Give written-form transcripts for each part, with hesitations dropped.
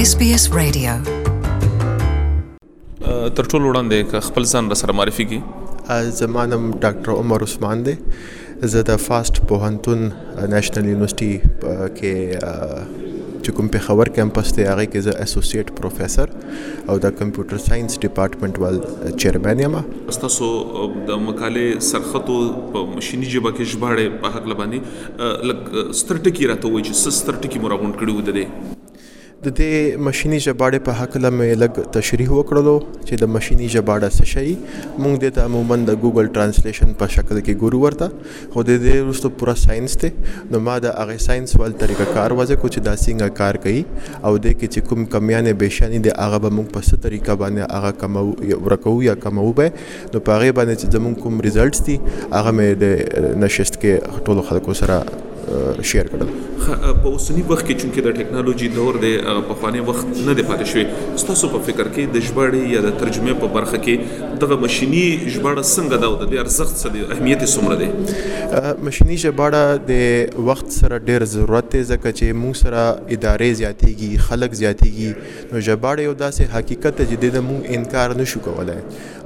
SBS Radio. تر ټولو وړاندې خپل ځان را سره معرفي کی. زما نوم ډاکټر عمر عثمان دی. زه د فاست پوهنتون نېشنل یونیورسيټي کې چې کوم پېښور کیمپس دی هغې کې زه اسوسییټ پروفیسر او د کمپیوټر ساينس ډپارټمنټ ول چیرمن یم. ستاسو د مقالې سرخطو په مشیني ژبه کې ژباړې په هکله باندې لږ ستر ټکي راته ووایي چې څه ستر ټکي مو راغونډ کړي وو د دې مشینی ژباړې په هکله مې لږ تشریح وکړلو چې د مشینی ژباړه څه شي. موږ دې ته عموما د ګوګل ټرانسلیشن په شکل کې ګورو ورته، خو د دې وروسته پوره ساينس دی. نو ما د هغې ساينس ول طریقه کار وضع کړو چې دا څنګه کار کوي او دې کې چې کوم کمیانې بیشانې دي هغه به موږ په څه طریقه باندې هغه ورکوو یا کموو به. نو په هغې باندې چې زموږ کوم ریزلټس دي هغه مې د نشست کې ټولو خلکو سره شیر کړل. په اوسنی وخت کې چونکې د ټیکنالوژي دور دی، په خواني وخت نه دی پاتې شوی، ستاسو په فکر کې د ژباړې یا د ترجمې په برخه کې دغه مشینی ژباړه څنګه ده او د دې ارزښت څه دی، اهمیت یې څومره دی؟ مشینی ژباړه د وخت سره ډېر ضرورت دی ځکه چې موږ سره ادارې زیاتېږي، خلک زیاتېږي. نو ژباړه یو داسې حقیقت دی چې د موږ انکار نشو کولی.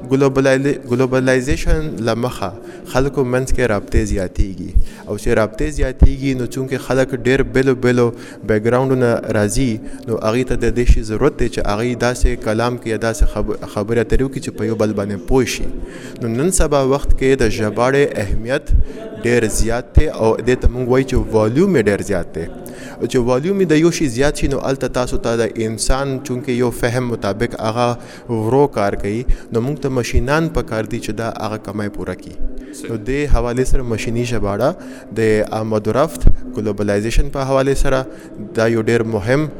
ګلوبلایزیشن له مخه خلکو منځ کې رابطې زیاتېږي او چې رابطې زیاتېږي نو چونکې خلک ډېر بیلو بیک ګراوندونه راځي، نو هغې ته د دې شي ضرورت دی چې هغې داسې کلام کې یا داسې خبرې اترې وکړي چې په یو بل باندې پوه شي. نو نن سبا وخت کې د ژباړې اهمیت ډېر زیات دی او دې ته موږ وایو چې والیوم یې ډېر زیات دی. چې والیوم د یو شي زیات شي نو هلته تاسو ته د انسان چونکې یو فهم مطابق هغه ورو کار کوي، نو موږ ته مشینان په کار دي چې دا هغه کمای پوره کړي. نو دې حوالې سره مشیني ژباړه د آمد و رفت ګلوبلایزیشن په حوالې سره دا یو ډېر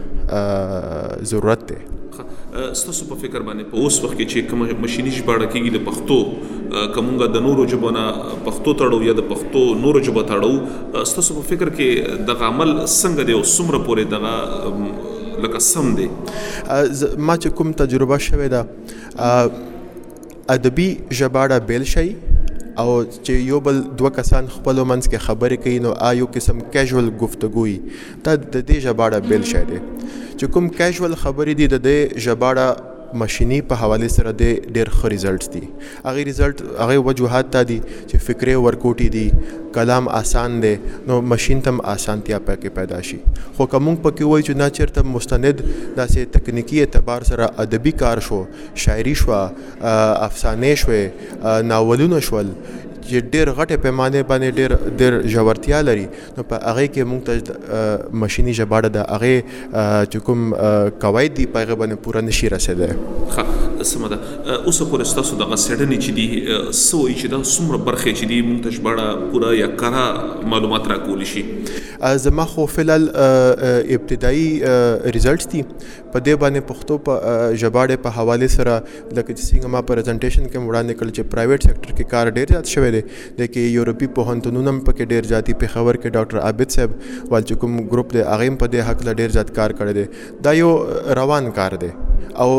مهم ضرورت دی. ستاسو په فکر باندې په اوس وخت کې چې کوم مشیني ژباړه کېږي د پښتو کومه د نورو ژبو نه پښتو تړو یا د پښتو نورو ژبو تړو، ستاسو په فکر کې دغه عمل څنګه دی او څومره پورې دغه لکه سم دی؟ ما چې کوم تجربه شوې ده، ادبي ژباړه بیل شي او چې یو بل دوه کسان خپلو منځ کې خبرې کوي نو یو قسم کیژول گفتگوی دا د دې ژباړه بیل شی دی. چې کوم کیژول خبرې دي د دې ژباړه مشینی په حوالې سره د ډېر ښه ریزلټس دي. هغې وجوهات تا دي چې فکرې ورکوټي دي، کلام آسان دی، نو مشین ته هم آسانتیا پکې پیدا شي. خو که موږ پکې وایو چې نه چېرته مستند داسې تکنیکي اعتبار سره ادبي کار شو، شاعري شوه، افسانې شوې، ناولونه شول چې ډېر غټې پیمانې باندې ډېر ژورتیا لري، نو په هغې کې موږ ته مشیني ژباړه د هغې چې کوم قواعد دي په هغې باندې پوره نشي رسېدی. ښه، سمه ده. اوسه پورې ستاسو دغه څېړنې چې دي څه وایي چې دا څومره برخې چې دي موږ ته ژباړه پوره یا کره معلومات راکولی شي؟ زما خو فلحال ابتدایي ریزلټس دي په دې باندې پښتو په ژباړې په حوالې سره لکه چې څنګه ما پریزنټیشن کې وړاندې کړل چې پرایویټ سیکټر کې کار ډېر زیات شوی دی، کې یورپي پوهنتونونه هم پکې ډېر زیات دي. پېښور کې ډاکټر عابد صاحب وال چې کوم ګروپ دی هغې هم په دې هکله ډېر زیات کار کړی دی. دا یو روان کار دی او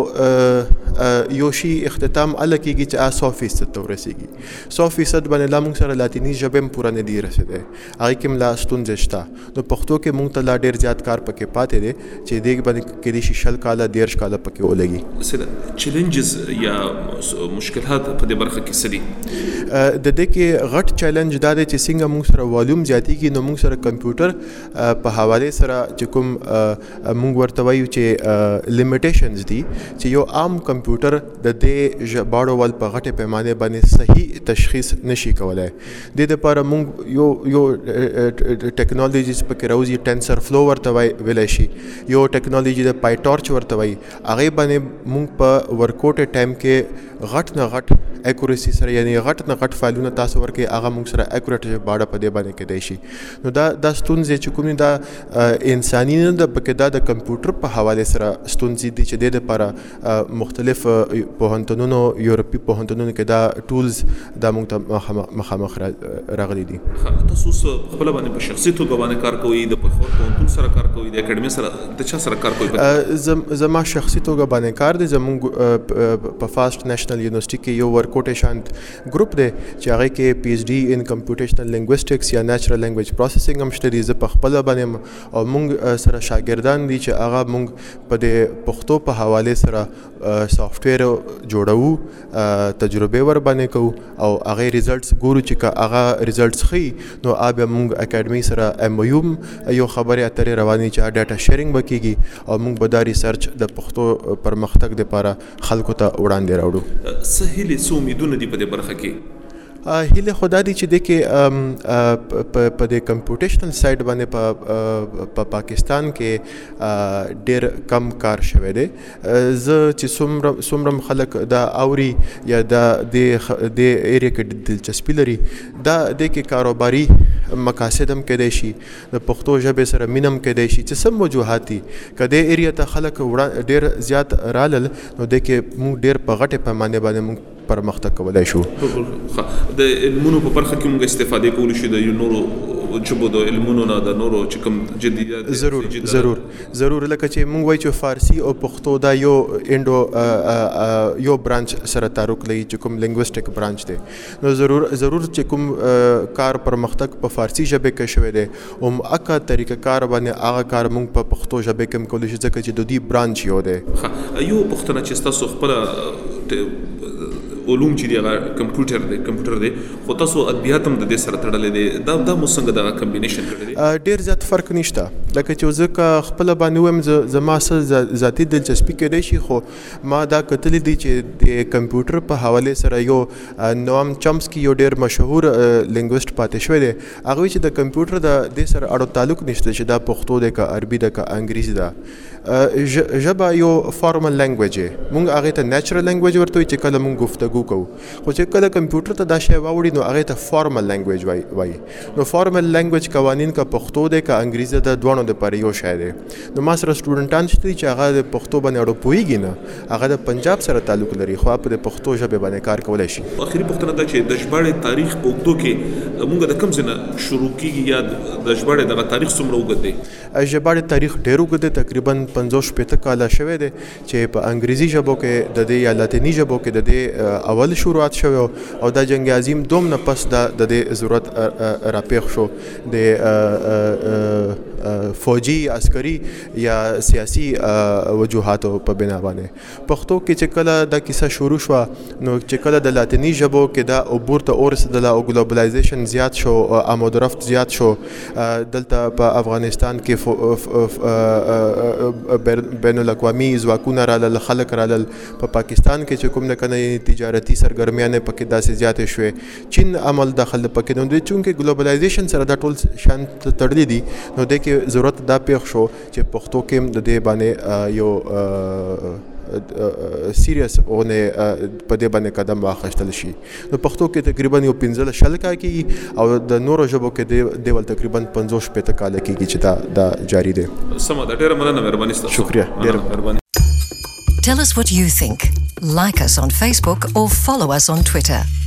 یو شي اختتام هله کېږي چې 100% ته ورسېږي. 100% باندې لا موږ سره لاتیني ژبې هم پوره نه دي رسېدی، هغې کې هم لا ستونزې شته. نو پښتو کې موږ ته لا ډېر زیات کار پکې پاتې دی چې دې باندې کېدای شي 20 کاله 13 کاله پکې ولګي. چیلنجز یا مشکلات په دې برخه کې څه دي؟ د دې کې غټ چیلنج دا دی چې څنګه موږ سره والیوم زیاتېږي نو موږ سره کمپیوټر په حوالې سره چې کوم موږ ورته وایو چې لیمیټیشنز دي چې یو عام کمپیوټر د دې ژباړو ول په غټې پیمانې باندې صحیح تشخیص نشي کولی. دې دپاره موږ یو ټیکنالوژیز پکې راوځي، ټینسر فلو ورته ویلی شي، یو ټیکنالوژي د پای ټارچ ورته وایي، هغې باندې موږ په ورکوټ ټایم کې غټ نه غټ اکوریسي سره یعنی غټ نه غټ فایلونه تاسو ورکړئ هغه موږ سره اکوریټ ژباړه په دې باندې کېدای شي. نو دا ستونزې چې کومې دا انساني نه ده بلکې دا د کمپیوټر په حوالې سره ستونزې دي چې دې دپاره مختلف پوهنتونونو یورپي پوهنتونونو کې دا ټولز دا موږ ته مخامخ راغلي دي. تاسو خپل باندې په شخصي توګه باندې کار کوئ د پېښور پوهنتون سره کار کوئ د اکیډمي سره د چا سره کار کوئ؟ زما شخصي توګه باندې کار دی. زموږ په فاست نېشنل یونیورسيټي کې یو ورکوټ شانت ګروپ دی چې هغه کې پی ایچ D ان کمپیوټیشنل لینګویسټکس یا نیچرل لینګویج پروسیسینګ هم شته دي. زه په خپل باندې او موږ سره شاګردان دي چې هغه موږ په د پښتو په حواله سره سافټویر جوړو، تجربه ور باندې کوو او هغه ریزلټس ګورو چې هغه ریزلټس خي نو اوبه موږ اکیډمي سره ایم یو یو خبره اترې رواني چې ډاټا شیرینګ وکيږي او موږ به دا ریسرچ د پښتو پرمختګ لپاره خلکو ته وړاندې راوړو. سهیل څه امیدونه دي په دې برخه کې؟ هیله خدا دی چې د کې په د کمپیوټیشنل سایډ باندې په پاکستان کې ډېر کم کار شوی دی. زه چې څومره خلک دا اوري یا د ایریا کې دلچسپي لري دا د کې کاروباري مقاصد هم کېدای شي، د پښتو ژبې سره مینه هم کېدای شي چې سم وجوهات دي. که د ایریا ته خلک ډېر زیات رالل نو د کې موږ ډېر په غټه پیمانه باندې موږ پرمختګ کولای شو. د علمونو په برخه کې موږ استفاده کولی شو د نورو ژبو د علمونو نه د نورو چې کوم جديات ضرور لکه چې موږ وایو چې فارسی او پښتو دا یو انډو یو برانچ سره تعلق لري چې کوم لینګویسټک برانچ دی. نو ضرور چې کوم کار پرمختګ په فارسی ژبه کې شوی دی او اکا طریقه کار باندې هغه کار موږ په پښتو ژبه کې کولی شو ځکه چې د دې برانچ یو دی. یو پښتنه چې تاسو خپل علوم چې دی کمپیوټر دی خو تاسو ادبیات هم د دې سره تړلې دي، دا مو څنګه دا کمبینیشن کړی؟ ډېر زیات فرق نشته. لکه چې زه خپل باندې وایم زما څه ذاتي دلچسپي کېدای شي خو ما دا کتلې دي چې د کمپیوټر په حواله سره یو نوام چمسکی یو ډېر مشهور لینګویسټ پاتې شوی دی. هغه چې د کمپیوټر د دې سره اړو تعلق نشته چې دا پښتو دی که عربي ده که انګریزي ده. ژبه یو فارمل لینګویج دی. موږ هغه ته نیچرل لینګویج ورته وایو چې کله موږ گفتگو کوو، خو چې کله کمپیوټر ته دا شی واوړي نو هغه ته فارمل لینګویج وایي. نو فارمل لینګویج قوانین که پښتو دی که انګریزي ده دوانو لپاره یو شی دی. نو ما سره سټوډنټان شته چې هغه د پښتو باندې اړو پوهیږي نه، هغه د پنجاب سره تعلق لري خو په پښتو ژبه باندې کار کولای شي. اخري پوښتنه دا چې د ژباړې تاریخ په اوږدو کې موږ د کوم ځای نه شروع کیږي یا د ژباړې دغه تاریخ څومره اوږد دی؟ ژباړې تاریخ ډېر اوږد دی، تقریبا 50-60 کاله شوی دی چې په انګریزي ژبو کې د دې یا لاتینی ژبو کې د دې اول شروعات شوی او د جنگ عظیم دوم نه پس د دې ضرورت راپېښ شو د فوجي عسکري یا سیاسي وجوهاتو په بنا باندې. پښتو کې چې کله دا کیسه شروع شو نو چې کله د لاتینی ژبو کې دا عبور ته ورسېدل او ګلوبلایزیشن زیات شو، آمد و رفت زیات شو، دلته په افغانستان کې بین الاقوامي ځواکونه رالل، خلک رالل، په پاکستان کې چې کوم نه کنه تجارتي سرګرمیانې پکې داسې زیاتې شوې، چین عمل دخل پکې نو دوی چونکې ګلوبلایزیشن سره دا ټول شان تړلي دي نو د کې ضرورت دا پیښ شو چې پښتو کې د دې باندې یو سیریس اونه په دې باندې قدم واخیستل شي. نو پښتو کې تقریبا یو 15 کال کېږي او د نورو ژبو کې د تقریبا 50-60 کال کېږي چې دا جاری دی. سم دا ډېر مننه، مهرباني ستاسو. شکریہ، ډېر مهرباني. Tell us what you think. Like us on Facebook or follow us on Twitter.